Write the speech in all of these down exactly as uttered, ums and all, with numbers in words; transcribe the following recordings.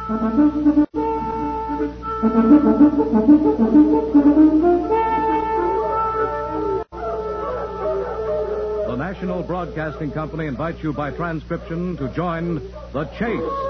The National Broadcasting Company invites you by transcription to join The Chase.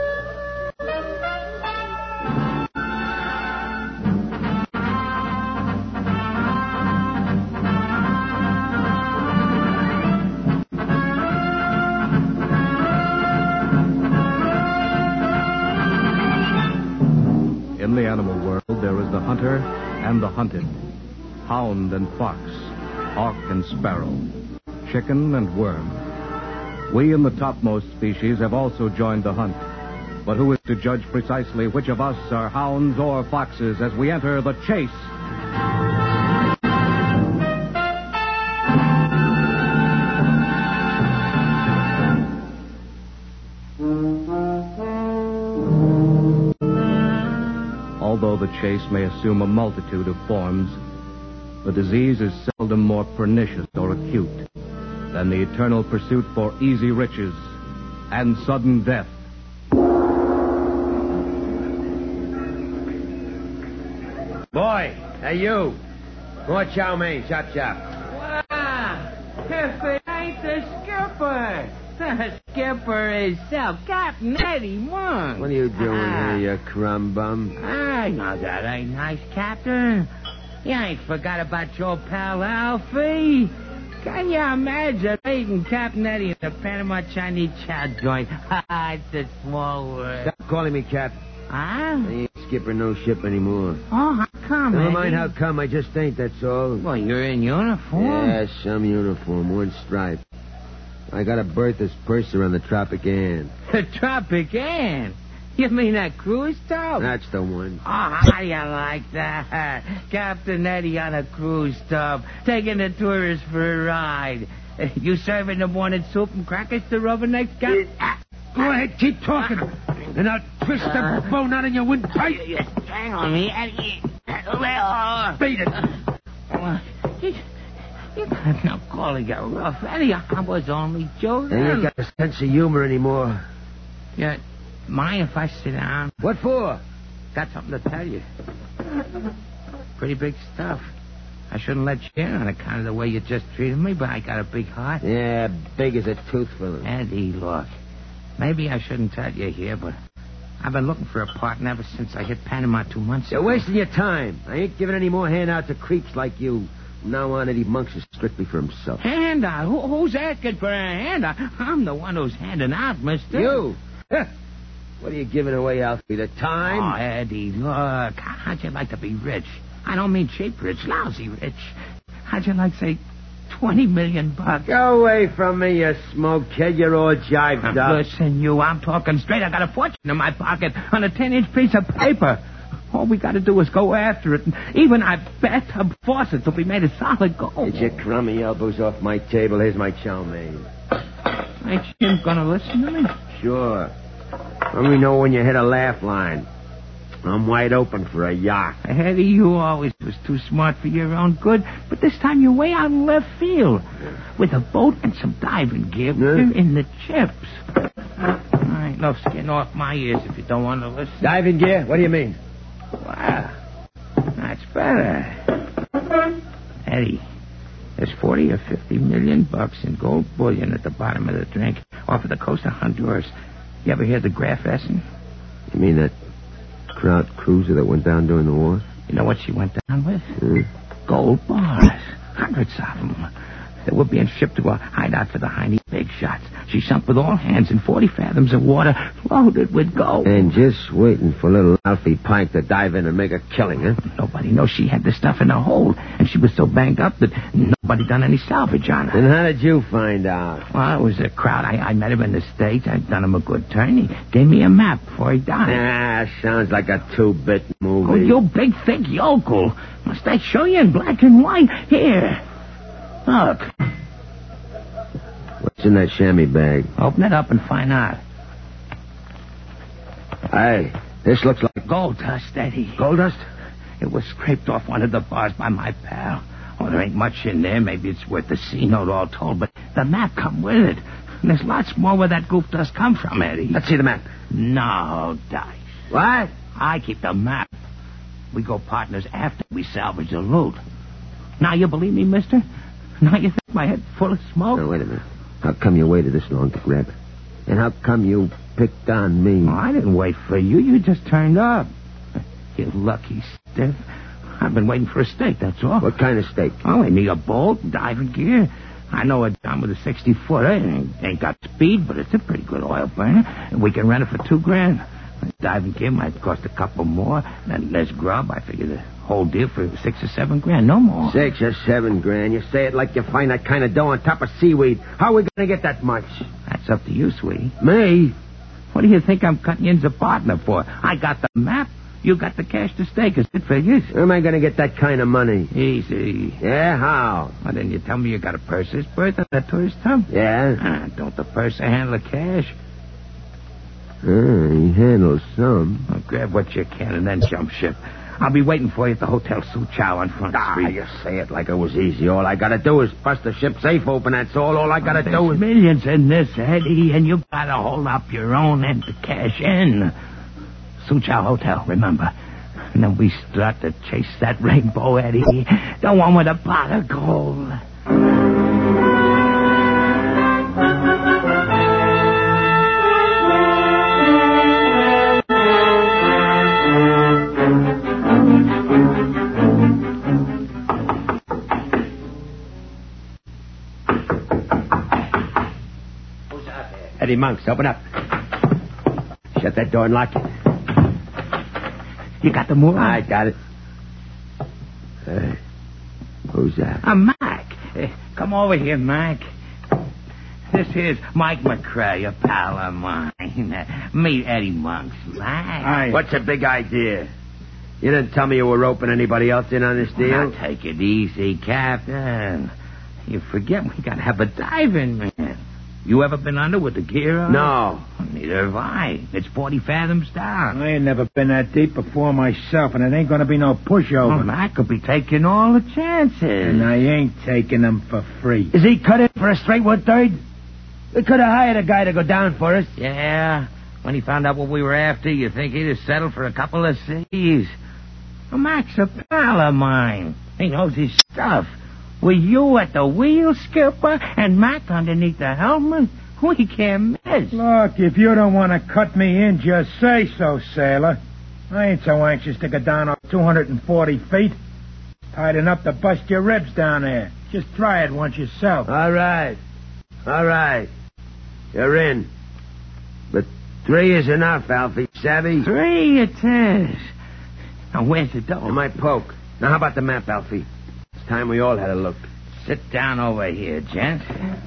In the animal world, there is the hunter and the hunted, hound and fox, hawk and sparrow, chicken and worm. We in the topmost species have also joined the hunt. But who is to judge precisely which of us are hounds or foxes as we enter the chase? Although the chase may assume a multitude of forms, the disease is seldom more pernicious or acute than the eternal pursuit for easy riches and sudden death. Boy, hey you. More chow mein, chop chop. Wow, if it ain't the skipper. The skipper is so Captain Eddie Monk. What are you doing ah. here, you crumb bum? I know that ain't nice, Captain. You ain't forgot about your pal Alfie. Can you imagine meeting Captain Eddie in the Panama Chinese chow joint? It's a small world. Stop calling me Cap. Huh? I ain't skipper no ship anymore. Oh, how come, Never Eddie? mind how come, I just ain't, that's all. Well, you're in uniform. Yeah, some uniform, one stripe. I got a berth as purser on the Tropic Ann. The Tropic Ann? You mean that cruise tub? That's the one. Oh, how do you like that? Captain Eddie on a cruise tub, taking the tourists for a ride. You serving the morning soup and crackers to rubbernecks, Captain? Go ahead, keep talking, and I'll twist the bone out of your windpipe. You strangle me, Eddie. Beat it. You, you got no call to get rough, Eddie. I was only joking. You ain't got a sense of humor anymore. Yeah. Mind if I sit down? What for? Got something to tell you. Pretty big stuff. I shouldn't let you in on account of the way you just treated me, but I got a big heart. Yeah, big as a tooth filling. Eddie, look. Maybe I shouldn't tell you here, but I've been looking for a partner ever since I hit Panama two months You're ago. wasting your time. I ain't giving any more handout to creeps like you. From now on, Eddie Monks is strictly for himself. Handout? Who, who's asking for a handout? I'm the one who's handing out, mister. You? What are you giving away, Alfie? The time? Oh, Eddie, look. How'd you like to be rich? I don't mean cheap rich, lousy rich. How'd you like, say, twenty million bucks? Go away from me, you smoke kid. You're all jived up. Listen, you, I'm talking straight. I got a fortune in my pocket on a ten-inch piece of paper. All we got to do is go after it. And even our bathtub faucets will be made of solid gold. Get your crummy elbows off my table. Here's my chow mein. Ain't you gonna listen to me? Sure. Let me know when you hit a laugh line. I'm wide open for a yacht. Eddie, you always was too smart for your own good, but this time you're way out in left field. With a boat and some diving gear, Yeah. you're in the chips. I ain't no skin off my ears if you don't want to listen. Diving gear? What do you mean? Wow. That's better. Eddie, there's forty or fifty million bucks in gold bullion at the bottom of the drink off of the coast of Honduras. You ever hear the Graf Essen? You mean that Kraut cruiser that went down during the war? You know what she went down with? Hmm? Gold bars. Hundreds of them. They were being shipped to a hideout for the Heine big shots. She sunk with all hands in forty fathoms of water loaded with gold. And just waiting for little Alfie Pike to dive in and make a killing, huh? Nobody knows she had the stuff in the hold, and she was so banged up that nobody done any salvage on her. And how did you find out? Well, it was a crowd. I, I met him in the States. I'd done him a good turn. He gave me a map before he died. Ah, sounds like a two-bit movie. Oh, you big, thick yokel. Must I show you in black and white? Here. Look. What's in that chamois bag? Open it up and find out. Hey, this looks like... Gold dust, Eddie. Gold dust? It was scraped off one of the bars by my pal. Oh, there ain't much in there. Maybe it's worth the C-note all told, but the map come with it. And there's lots more where that goof dust come from, Eddie. Let's see the map. No dice. What? I keep the map. We go partners after we salvage the loot. Now you believe me, mister? Now you think my head's full of smoke? Now, wait a minute. How come you waited this long to grab it? And how come you picked on me? Oh, I didn't wait for you. You just turned up. You lucky stiff. I've been waiting for a steak, that's all. What kind of steak? Oh, I need a boat, diving gear. I know a dime with a sixty-footer. It ain't, ain't got speed, but it's a pretty good oil burner. And we can rent it for two grand. Diving gear might cost a couple more. And less grub. I figure the whole deal for six or seven grand, no more. Six or seven grand. You say it like you find that kind of dough on top of seaweed. How are we going to get that much? That's up to you, sweetie. Me? What do you think I'm cutting you as a partner for? I got the map. You got the cash to stake us. It figures. Where am I going to get that kind of money? Easy. Yeah, how? Well, then you tell me you got a purser's berth on that tourist tub? Yeah? Ah, don't the purser handle the cash? Uh, he handles some. Well, grab what you can and then jump ship. I'll be waiting for you at the Hotel Suchow on Front Ah, Street. you say it like it was easy. All I got to do is bust the ship safe open, that's all. All I got to There's do is... millions in this, Eddie, and you got to hold up your own end to cash in. Suchow Hotel, remember. And then we start to chase that rainbow, Eddie. The one with a pot of gold. Eddie Monks, open up. Shut that door and lock it. You got the moor? I got it. Hey, who's that? I'm Mac. Uh, come over here, Mac. This here's Mike McCrae, a pal of mine. Uh, meet Eddie Monks, Mac. Hi. What's the big idea? You didn't tell me you were roping anybody else in on this deal? Now take it easy, Captain. You forget we gotta have a diving man. You ever been under with the gear on? No. Neither have I. It's forty fathoms down. I ain't never been that deep before myself, and it ain't gonna be no pushover. Oh, Mac could be taking all the chances. And I ain't taking them for free. Is he cut in for a straight one third? We could have hired a guy to go down for us. Yeah. When he found out what we were after, you think he'd have settled for a couple of C's. Well, Mac's a pal of mine. He knows his stuff. With you at the wheel, Skipper, and Mac underneath the helmet, we can't miss. Look, if you don't want to cut me in, just say so, sailor. I ain't so anxious to go down off two hundred forty feet. Tight enough to bust your ribs down there. Just try it once yourself. All right. All right. You're in. But three is enough, Alfie. Savvy? Three it is. Now, where's the dough? You might poke. Now, how about the map, Alfie? It's time we all had a look. Sit down over here, gent.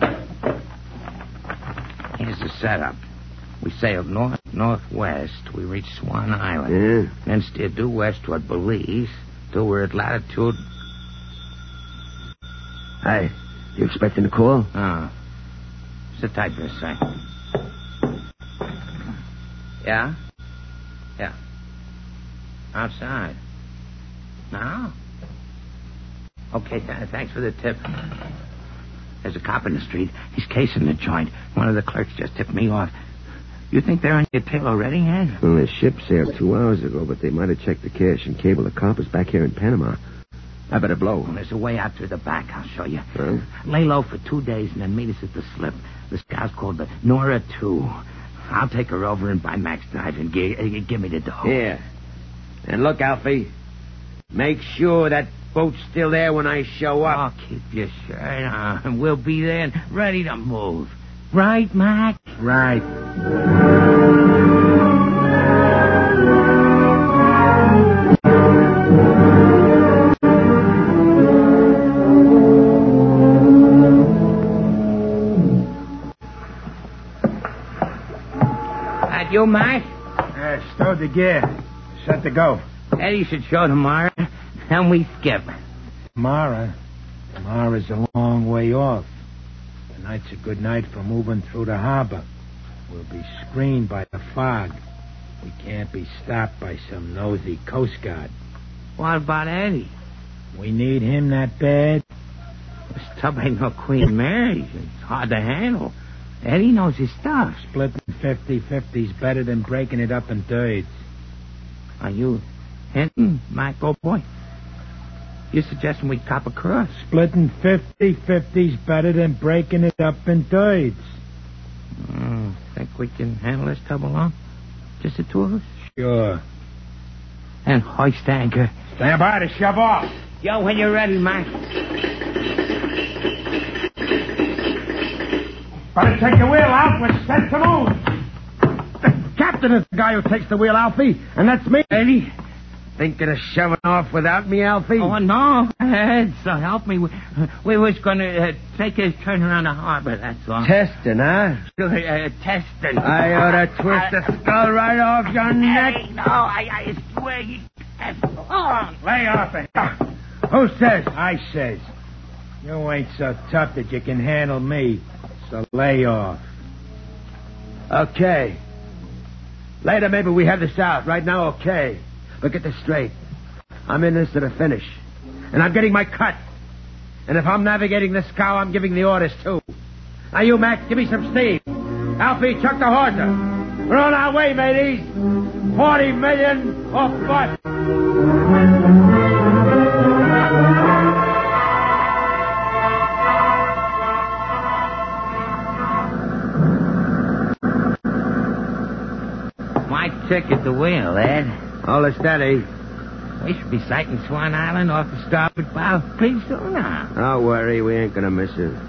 Here's the setup. We sailed north-northwest. We reached Swan Island. Yeah? Then steered due west toward Belize till we're at latitude... Hey, you expecting a call? Oh. Sit tight for a sec. Yeah? Yeah. Outside. Now? Okay, th- thanks for the tip. There's a cop in the street. He's casing the joint. One of the clerks just tipped me off. You think they're on your tail already, Ed? Well, the ship sailed two hours ago, but they might have checked the cash and cable the coppers back here in Panama. I better blow. Well, there's a way out through the back. I'll show you. Huh? Lay low for two days and then meet us at the slip. This gal's called the Nora two. I'll take her over and buy Max diving gear. Uh, give me the dough. Here. And look, Alfie. Make sure that boat's still there when I show up. Oh, keep your shirt on. We'll be there and ready to move. Right, Mac? Right. That you, Mac? Uh, stowed the gear. Set to go. Eddie should show tomorrow. Then we skip. Tomorrow? Tomorrow's a long way off. Tonight's a good night for moving through the harbor. We'll be screened by the fog. We can't be stopped by some nosy Coast Guard. What about Eddie? We need him that bad? This tub ain't no Queen Mary. It's hard to handle. Eddie knows his stuff. Splitting fifty-fifty's better than breaking it up in thirds. Are you hinting, Mac, old boy? You suggesting we cop across? Splitting fifty-fifty's better than breaking it up in thirds. Mm, think we can handle this tub alone? Just the two of us? Sure. And hoist anchor. Stand by to shove off. Yo, when you're ready, Mac. Better take the wheel out. We're set to move. The captain is the guy who takes the wheel, Alfie, and that's me. Eddie, thinking of shoving off without me, Alfie? Oh, no. Uh, so help me. We, we was going to uh, take a turn around the harbor, that's all. Testing, huh? Sure, uh, testing. I ought to twist the skull right off your neck. Hey, no, I, I swear you... Oh, Lay off it. Who says? I says. You ain't so tough that you can handle me, so lay off. Okay. Later, maybe we have this out. Right now, okay. But get this straight. I'm in this to the finish. And I'm getting my cut. And if I'm navigating this cow, I'm giving the orders, too. Now, you, Mac, give me some steam. Alfie, chuck the hawser. We're on our way, mateys. Forty million or bust. my trick at the wheel, Ed. Hold it steady. We should be sighting Swan Island off the starboard bow pretty soon now. Don't worry, we ain't gonna miss it.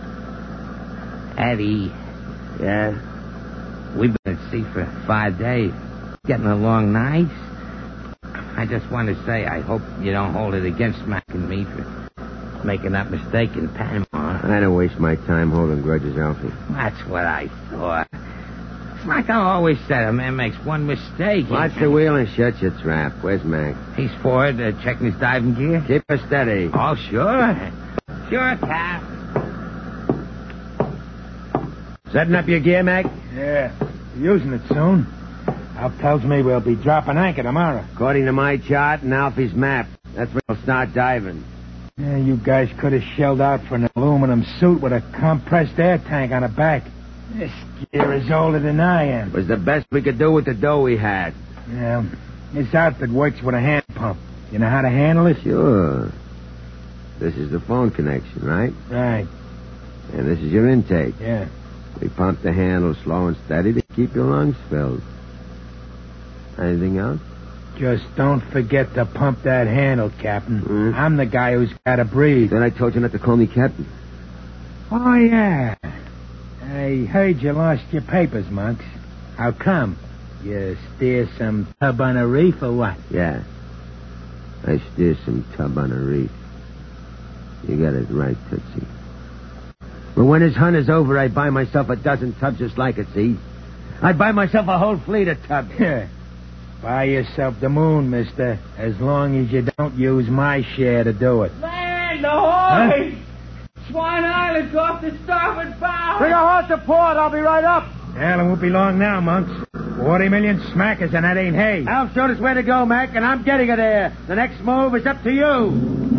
Eddie, Yeah? we've been at sea for five days. Getting along nice. I just want to say I hope you don't hold it against Mac and me for making that mistake in Panama. I don't waste my time holding grudges, Alfie. That's what I thought. It's like I always said, a man makes one mistake. Watch the wheel and shut your trap. Where's Mac? He's forward, uh, checking his diving gear. Keep her steady. Oh, sure. Sure, Cap. Setting up your gear, Mac? Yeah, we're using it soon. Al tells me we'll be dropping anchor tomorrow. According to my chart and Alfie's map, that's when we'll start diving. Yeah, you guys could have shelled out for an aluminum suit with a compressed air tank on the back. This gear is older than I am. It was the best we could do with the dough we had. Yeah, this outfit works with a hand pump. You know how to handle it? Sure. This is the phone connection, right? Right, And this is your intake. yeah. We pump the handle slow and steady to keep your lungs filled. Anything else? Just don't forget to pump that handle, Captain. Hmm? I'm the guy who's got to breathe. Then I told you not to call me Captain. Oh, yeah. I heard you lost your papers, Monks. How come? You steer some tub on a reef or what? Yeah. I steer some tub on a reef. You got it right, Tootsie. But when his hunt is over, I buy myself a dozen tubs just like it, see? I buy myself a whole fleet of tubs. Yeah. Buy yourself the moon, mister, as long as you don't use my share to do it. Land ahoy! Swan Island's off the starboard bow. Bring a horse to port. I'll be right up. Well, it won't be long now, Monks. Forty million smackers, and that ain't hay. Al showed us where to go, Mac, and I'm getting it there. The next move is up to you.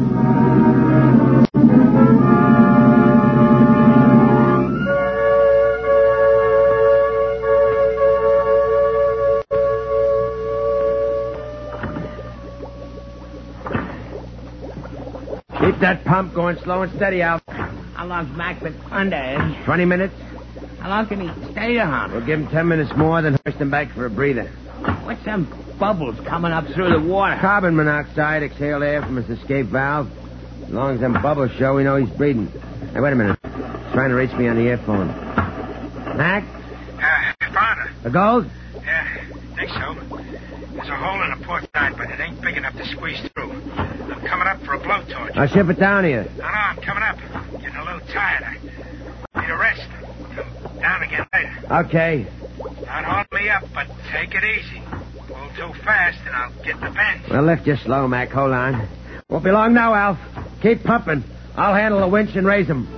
Keep that pump going slow and steady, Al. How long's Mac been under, Ed? Twenty minutes. How long can he stay on? We'll give him ten minutes more, then hoist him back for a breather. What's them bubbles coming up through the water? Carbon monoxide, exhaled air from his escape valve. As long as them bubbles show, we know he's breathing. Hey, wait a minute. He's trying to reach me on the earphone. Mac? Uh, found her. The gold? Yeah, think so. There's a hole in the port side, but it ain't big enough to squeeze through. I'm coming up for a blowtorch. I'll ship it down here. No, no, I'm coming up. Getting a little tired. I need a rest. Come down again later. Okay. Don't hold me up, but take it easy. Pull too fast, and I'll get the bend. We'll lift you slow, Mac. Hold on. Won't be long now, Alf. Keep pumping. I'll handle the winch and raise him.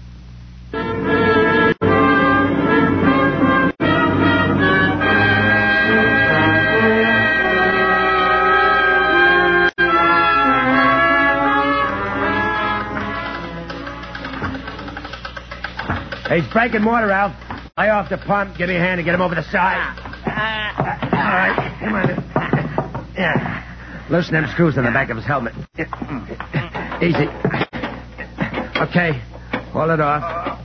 He's breaking water, Alf. Lay off the pump. Give me a hand to get him over the side. Uh, All right. Come on. Yeah. Loosen them screws on the back of his helmet. Easy. Okay. Pull it off.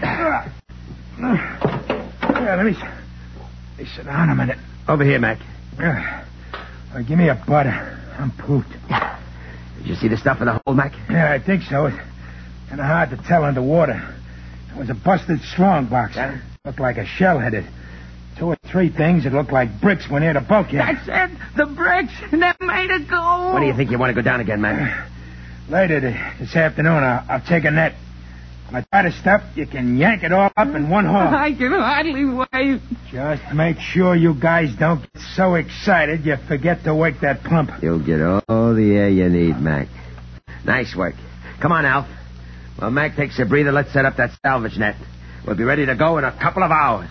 Yeah, let me, let me sit down a minute. Over here, Mac. Uh, uh, give me a butter. I'm pooped. Did you see the stuff in the hole, Mac? Yeah, I think so. It's kind of hard to tell underwater. It was a busted strong box. Yeah? Looked like a shell headed. Two or three things that looked like bricks went near the bulkhead. That's it. The bricks that made it go. What do you think you want to go down again, Mac? Later this afternoon, I'll, I'll take a net. When I try to stuff, you can yank it all up in one haul. I can hardly wait. Just make sure you guys don't get so excited you forget to wake that pump. You'll get all the air you need, Mac. Nice work. Come on, Alf. While Mac takes a breather, let's set up that salvage net. We'll be ready to go in a couple of hours.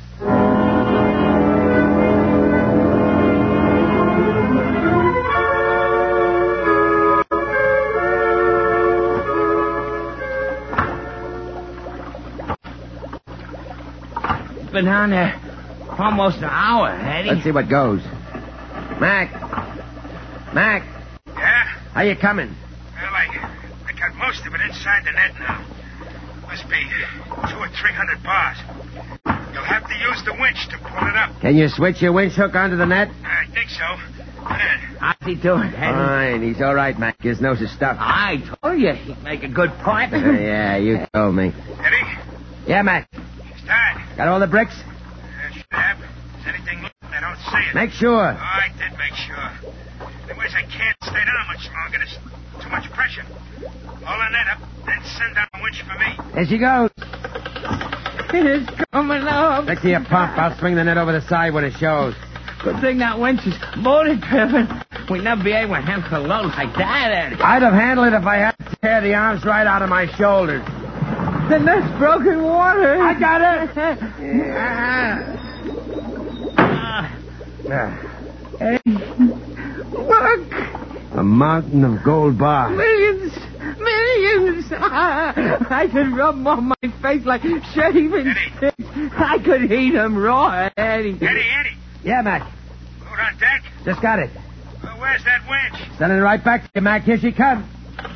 Been on there almost an hour, Eddie. Let's see what goes. Mac. Mac. Yeah? How you coming? Well, I, I got most of it inside the net now. Must be two or three hundred bars. You'll have to use the winch to pull it up. Can you switch your winch hook onto the net? I think so. Yeah. How's he doing, Eddie? Fine. He's all right, Mac. His nose is stuffed. I told you he'd make a good point. Uh, yeah, you told me. Eddie? Yeah, Mac. She's tied. Got all the bricks? Uh, should have. Is anything left? I don't see it. Make sure. Oh, I did make sure. Otherwise, I can't stay down much longer. There's too much pressure. Pull the net up, then send down a winch for me. There she goes. It's coming up. Stick to your pump. I'll swing the net over the side when it shows. Good thing that winch is motor driven. We'd never be able to handle a load like that, Eddie. I'd have handled it if I had to tear the arms right out of my shoulders. The net's broken water. I got it. uh, Eddie, look. A mountain of gold bars. Millions. Millions. I could rub them on my face like shaving sticks. I could heat them raw, Eddie. Eddie, Eddie. Yeah, Mac. Load on deck. Just got it. Well, where's that winch? Sending it right back to you, Mac. Here she comes.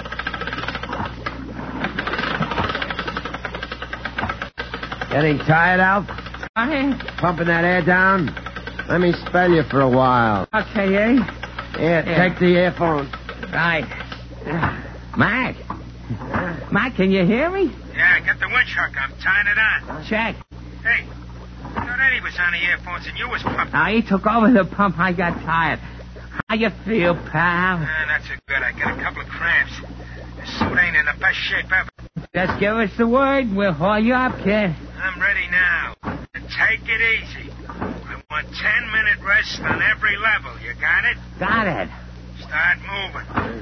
Getting tired, Alf? I... Pumping that air down? Let me spell you for a while. Okay, Eddie. Here, Yeah. take the earphones. Right. Mac. Mac, can you hear me? Yeah, I got the winch hook. I'm tying it on. Check. Hey, I thought Eddie was on the earphones and you was pumping. Now, he took over the pump. I got tired. How you feel, pal? Ah, not so good. I got a couple of cramps. The suit ain't in the best shape ever. Just give us the word. We'll haul you up, kid. I'm ready now. And take it easy. I want ten minute rest on every level. You got it? Got it. Start moving.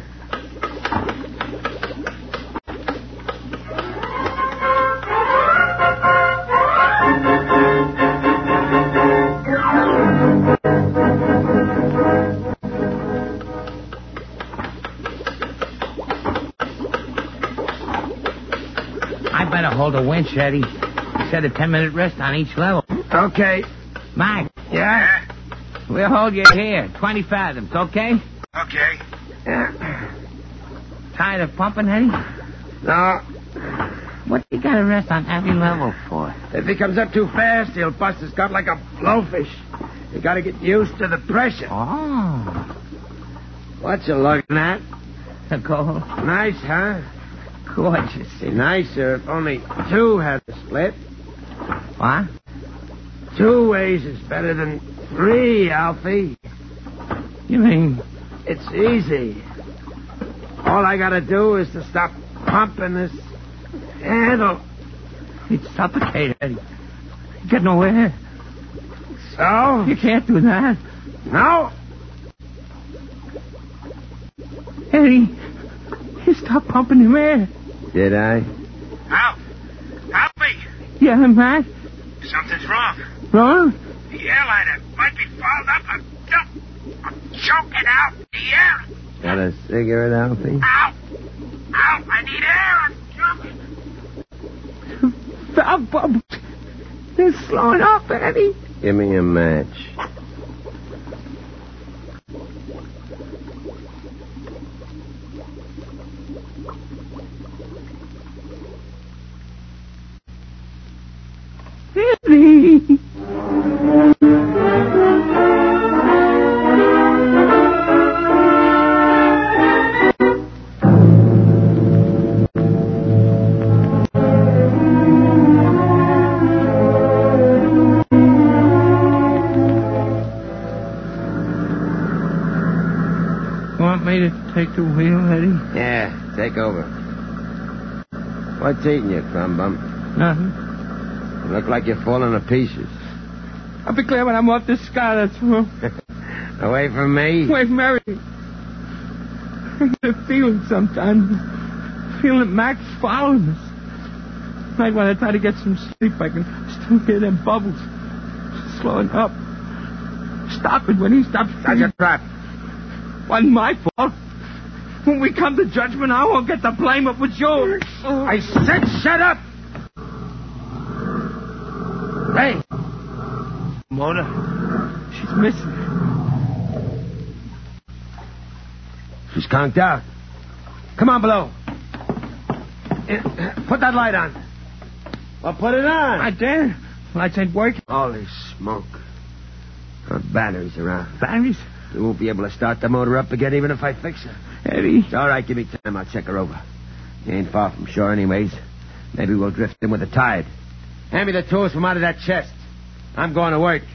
I better hold a winch, Eddie. Set a ten-minute rest on each level. Okay. Mac, Yeah? we'll hold you here. twenty fathoms, okay? Okay. Tired of pumping, Eddie? No. What you gotta rest on every level for? If he comes up too fast, he'll bust his gut like a blowfish. You gotta get used to the pressure. Oh. What you looking at? The gold. Nice, huh? Gorgeous. Be nicer if only two had the split. What? Two ways is better than three, Alfie. You mean... It's easy. All I gotta do is to stop pumping this handle. He'd suffocate, Eddie. Get nowhere. So? You can't do that. No. Eddie, you stopped pumping him air. Did I? Alf! Alfie! Yeah, Mac? Something's wrong. Wrong? The airliner might be fouled up. I'm, I'm choking out the air. Got a cigarette, Alfie? Alf! Alf, I need air. I'm choking. Valve bubbles. They're slowing up, Eddie. Give me a match. want me to take the wheel, Eddie? Yeah, take over. What's eating you, Crumb Bum? Nothing. You look like you're falling to pieces. I'll be clear when I'm off this sky, that's all. Away from me? Wait, Mary. I get a feeling sometimes. Feeling that Mac's following us. Night when I try to get some sleep, I can still hear them bubbles. Slowing up. Stopping when he stops. That's your trap. Wasn't my fault. When we come to judgment, I won't get the blame. It was yours. I said shut up! Hey! Mona, she's missing. She's conked out. Come on, below. Put that light on. Well, put it on. I dare. Lights ain't working. Holy smoke. Her batteries are out. Batteries? We won't be able to start the motor up again even if I fix her. Eddie. It's all right, give me time. I'll check her over. You ain't far from shore anyways. Maybe we'll drift in with the tide. Hand me the tools from out of that chest. I'm going to work.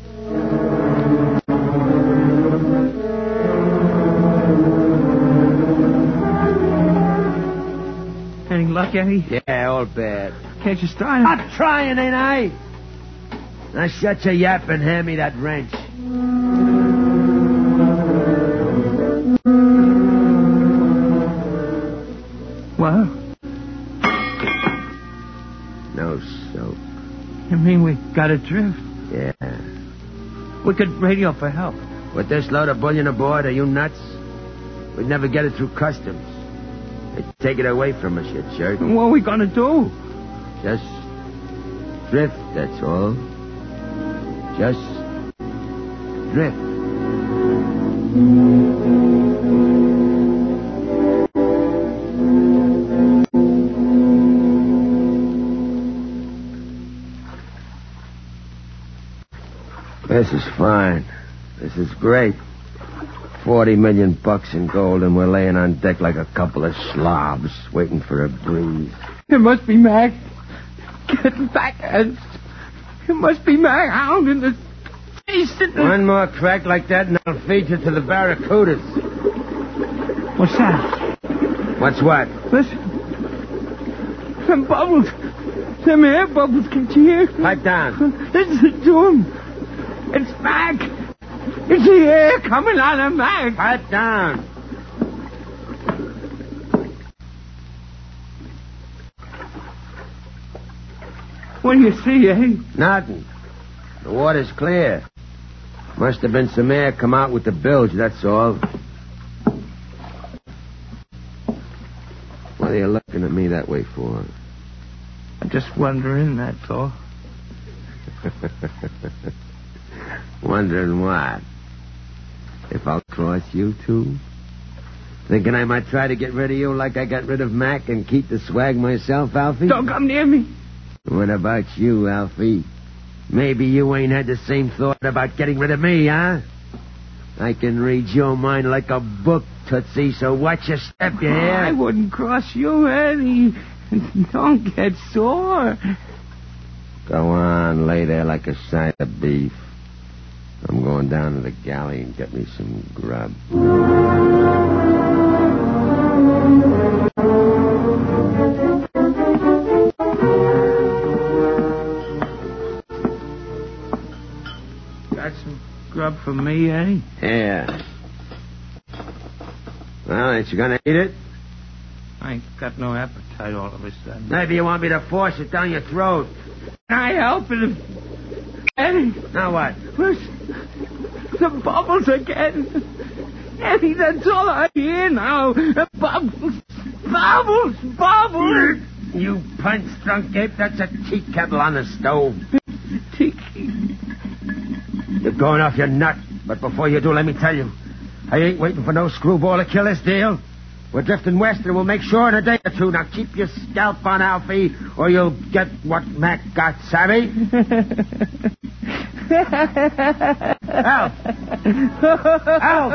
Any luck, Eddie? Yeah, all bad. Can't you start it? I'm trying, ain't I? Now shut your yap and hand me that wrench. What? No soap. You mean we got adrift? Yeah. We could radio for help. With this load of bullion aboard, are you nuts? We'd never get it through customs. They'd take it away from us, you jerk. What are we gonna do? Just drift, that's all. Just drift. This is fine. This is great. Forty million bucks in gold, and we're laying on deck like a couple of slobs, waiting for a breeze. It must be Mac. Getting back at us. It must be Mac hounding the beast. One more crack like that, and I'll feed you to the barracudas. What's that? What's what? Listen. Some bubbles. Some air bubbles. Can't you hear? Pipe down. Listen to him. It's Mac. It's the air coming out of Mac. Pipe down. What do you see, eh? Nothing. The water's clear. Must have been some air come out with the bilge, that's all. What are you looking at me that way for? I'm just wondering, that's all. Wondering what? If I'll cross you two? Thinking I might try to get rid of you like I got rid of Mac and keep the swag myself, Alfie? Don't come near me. What about you, Alfie? Maybe you ain't had the same thought about getting rid of me, huh? I can read your mind like a book, Tootsie, so watch your step, you hear? I wouldn't cross you, Eddie. Don't get sore. Go on, lay there like a side of beef. I'm going down to the galley and get me some grub. Got some grub for me, eh? Yeah. Well, ain't you gonna eat it? I ain't got no appetite all of a sudden. Maybe you want me to force it down your throat. I help it. Eddie. Now what? Listen. The bubbles again. Eddie, that's all I hear now. Bubbles. Bubbles. Bubbles. You punch-drunk ape, that's a tea kettle on the stove. Tiki. You're going off your nut. But before you do, let me tell you. I ain't waiting for no screwball to kill this deal. We're drifting west, and we'll make sure in a day or two. Now keep your scalp on, Alfie, or you'll get what Mac got, savvy? Alf! Alf!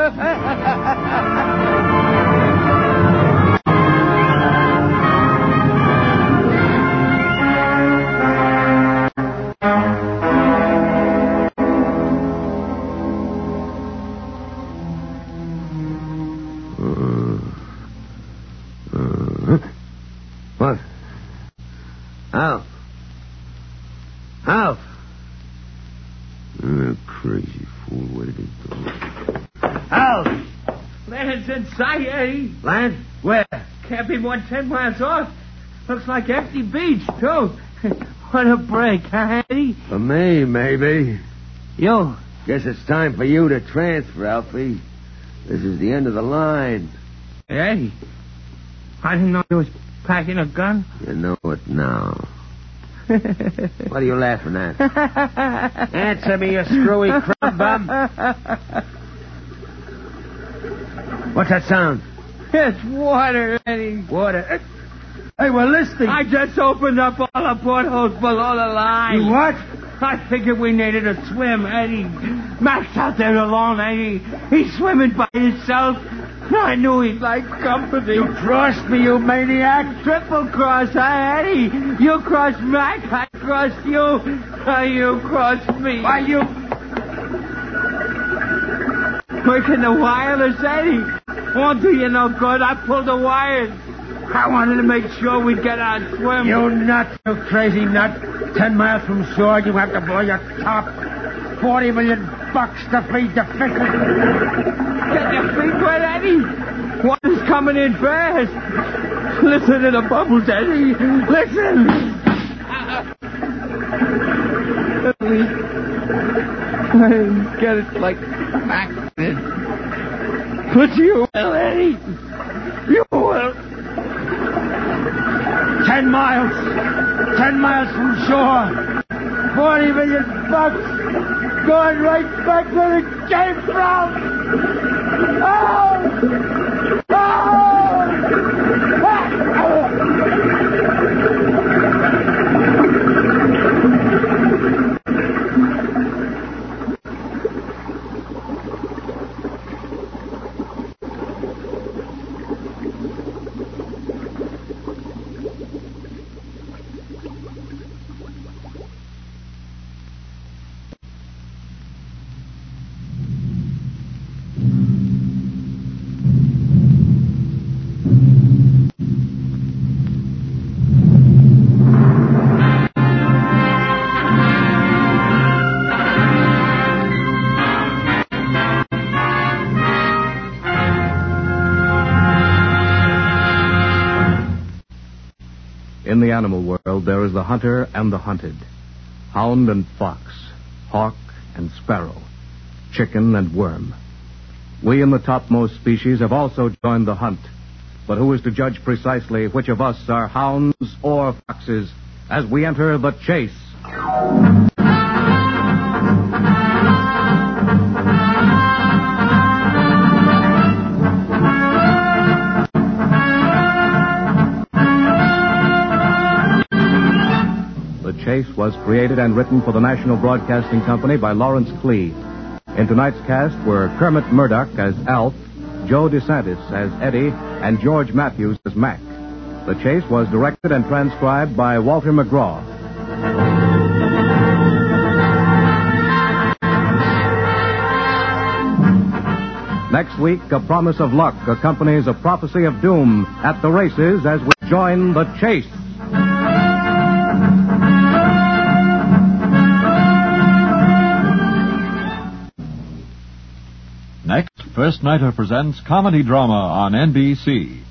Al! Land's in sight, Eddie. Land? Where? Can't be more than ten miles off. Looks like empty beach, too. What a break, huh, Eddie? For me, maybe. Yo. Guess it's time for you to transfer, Alfie. This is the end of the line. Eddie, I didn't know you was packing a gun. You know it now. What are you laughing at? Answer me, you screwy crumb bum. What's that sound? It's water, Eddie. Water. Hey, we're listening. I just opened up all the portholes below the line. You what? I figured we needed a swim, Eddie. Mac's out there alone, Eddie. He's swimming by himself. I knew he'd like company. You crossed me, you maniac. Triple cross, huh, Eddie? You crossed Mac, I crossed you. Uh, you crossed me. Why, you... Working the wireless, Eddie. Won't do you no good. I pulled the wires. I wanted to make sure we'd get our swim. You nut, you crazy nut. Ten miles from shore, you have to blow your top. Forty million bucks to feed the fishes. Get your feet wet, Eddie. Water's coming in fast. Listen to the bubbles, Eddie. Listen. I didn't get it like back then. But you will, Eddie. You will. Ten miles. Ten miles from shore. Forty million bucks. Going right back where it came from. Oh! In the animal world, there is the hunter and the hunted, hound and fox, hawk and sparrow, chicken and worm. We in the topmost species have also joined the hunt, but who is to judge precisely which of us are hounds or foxes as we enter the chase? The Chase was created and written for the National Broadcasting Company by Lawrence Clee. In tonight's cast were Kermit Murdoch as Alf, Joe DeSantis as Eddie, and George Matthews as Mac. The Chase was directed and transcribed by Walter McGraw. Next week, a promise of luck accompanies a prophecy of doom at the races as we join the chase. Next, First Nighter presents comedy drama on N B C.